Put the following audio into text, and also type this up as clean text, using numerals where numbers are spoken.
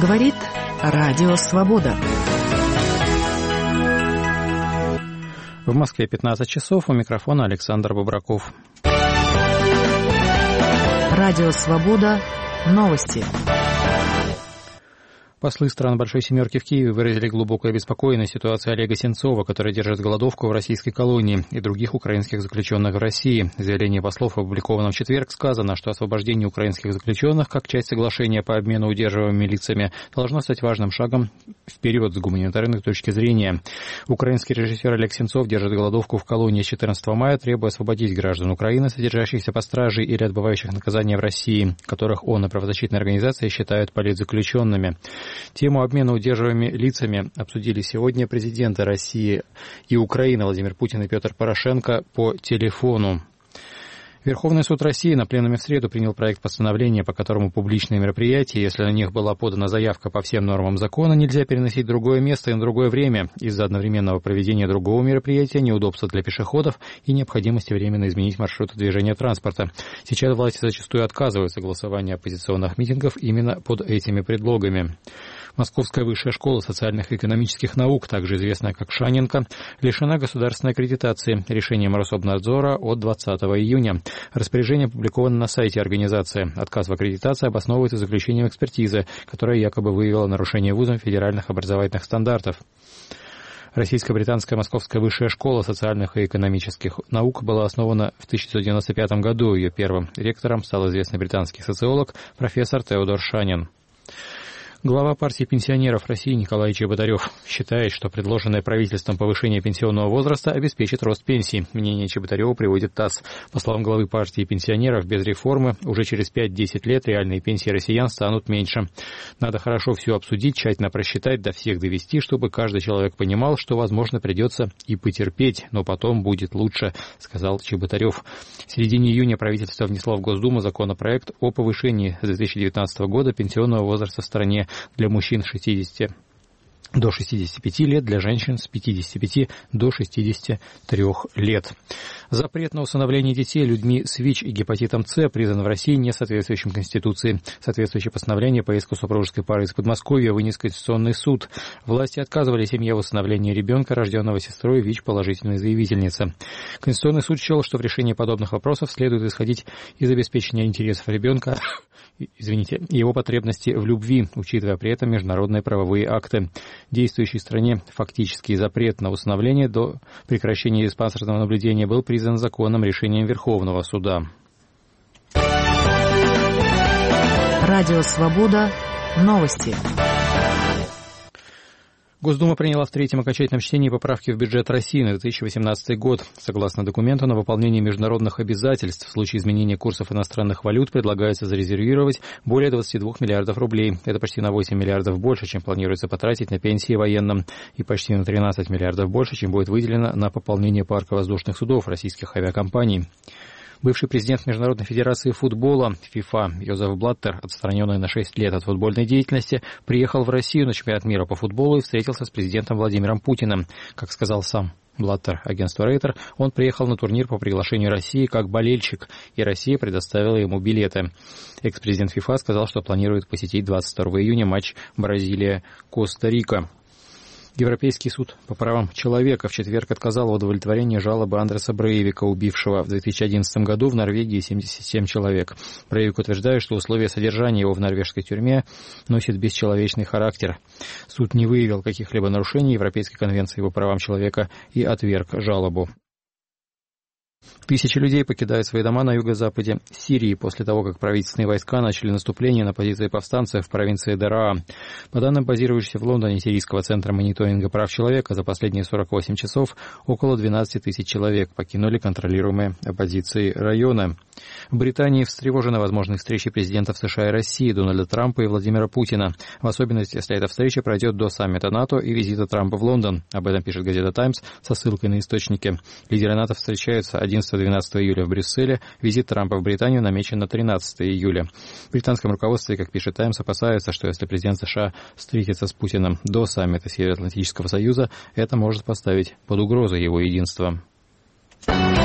Говорит Радио Свобода. В Москве 15 часов. У микрофона Александр Бобраков. Радио Свобода. Новости. Послы стран Большой Семерки в Киеве выразили глубокую обеспокоенность ситуацией Олега Сенцова, который держит голодовку в российской колонии, и других украинских заключенных в России. В заявлении послов, опубликованном в четверг, сказано, что освобождение украинских заключенных, как часть соглашения по обмену удерживаемыми лицами, должно стать важным шагом вперед с гуманитарной точки зрения. Украинский режиссер Олег Сенцов держит голодовку в колонии с 14 мая, требуя освободить граждан Украины, содержащихся под стражей или отбывающих наказания в России, которых он и правозащитные организации считают политзаключенными. Тему обмена удерживаемыми лицами обсудили сегодня президенты России и Украины Владимир Путин и Петр Порошенко по телефону. Верховный суд России на пленуме в среду принял проект постановления, по которому публичные мероприятия, если на них была подана заявка по всем нормам закона, нельзя переносить в другое место и на другое время из-за одновременного проведения другого мероприятия, неудобства для пешеходов и необходимости временно изменить маршруты движения транспорта. Сейчас власти зачастую отказываются от голосования оппозиционных митингов именно под этими предлогами. Московская высшая школа социальных и экономических наук, также известная как Шаненко, лишена государственной аккредитации решением Рособнадзора от 20 июня. Распоряжение опубликовано на сайте организации. Отказ в аккредитации обосновывается заключением экспертизы, которая якобы выявила нарушение вузом федеральных образовательных стандартов. Российско-британская Московская высшая школа социальных и экономических наук была основана в 1995 году. Ее первым ректором стал известный британский социолог профессор Теодор Шанин. Глава партии пенсионеров России Николай Чеботарев считает, что предложенное правительством повышение пенсионного возраста обеспечит рост пенсий. Мнение Чеботарева приводит ТАСС. По словам главы партии пенсионеров, без реформы уже через 5-10 лет реальные пенсии россиян станут меньше. Надо хорошо все обсудить, тщательно просчитать, до всех довести, чтобы каждый человек понимал, что, возможно, придется и потерпеть, но потом будет лучше, сказал Чеботарев. В середине июня правительство внесло в Госдуму законопроект о повышении с 2019 года пенсионного возраста в стране для мужчин 60 до 65 лет, для женщин с 55 до 63 лет. Запрет на усыновление детей людьми с ВИЧ и гепатитом С признан в России несоответствующим Конституции. Соответствующее постановление по иску супружеской пары из Подмосковья вынес Конституционный суд. Власти отказывали семье в усыновлении ребенка, рожденного сестрой ВИЧ-положительной заявительницы. Конституционный суд счел, что в решении подобных вопросов следует исходить из обеспечения интересов ребенка, его потребности в любви, учитывая при этом международные правовые акты. Действующей в стране фактический запрет на усыновление до прекращения диспансерного наблюдения был признан законным решением Верховного суда. Радио Свобода. Новости. Госдума приняла в третьем окончательном чтении поправки в бюджет России на 2018 год. Согласно документу, на выполнение международных обязательств в случае изменения курсов иностранных валют предлагается зарезервировать более 22 миллиардов рублей. Это почти на 8 миллиардов больше, чем планируется потратить на пенсии военным, и почти на 13 миллиардов больше, чем будет выделено на пополнение парка воздушных судов российских авиакомпаний. Бывший президент Международной федерации футбола ФИФА Йозеф Блаттер, отстраненный на 6 лет от футбольной деятельности, приехал в Россию на чемпионат мира по футболу и встретился с президентом Владимиром Путиным. Как сказал сам Блаттер агентству Рейтер, он приехал на турнир по приглашению России как болельщик, и Россия предоставила ему билеты. Экс-президент ФИФА сказал, что планирует посетить 22 июня матч Бразилия-Коста-Рика. Европейский суд по правам человека в четверг отказал в удовлетворении жалобы Андреса Брейвика, убившего в 2011 году в Норвегии 77 человек. Брейвик утверждает, что условия содержания его в норвежской тюрьме носят бесчеловечный характер. Суд не выявил каких-либо нарушений Европейской конвенции по правам человека и отверг жалобу. Тысячи людей покидают свои дома на юго-западе Сирии после того, как правительственные войска начали наступление на позиции повстанцев в провинции Дараа. По данным базирующегося в Лондоне Сирийского центра мониторинга прав человека, за последние 48 часов около 12 тысяч человек покинули контролируемые оппозицией районы. В Британии встревожены возможной встречей президентов США и России Дональда Трампа и Владимира Путина, в особенности, если эта встреча пройдет до саммита НАТО и визита Трампа в Лондон. Об этом пишет газета «Таймс» со ссылкой на источники. Лидеры НАТО встречаются 11-12 июля в Брюсселе. Визит Трампа в Британию намечен на 13 июля. В британском руководстве, как пишет «Таймс», опасаются, что если президент США встретится с Путиным до саммита Североатлантического союза, это может поставить под угрозу его единство.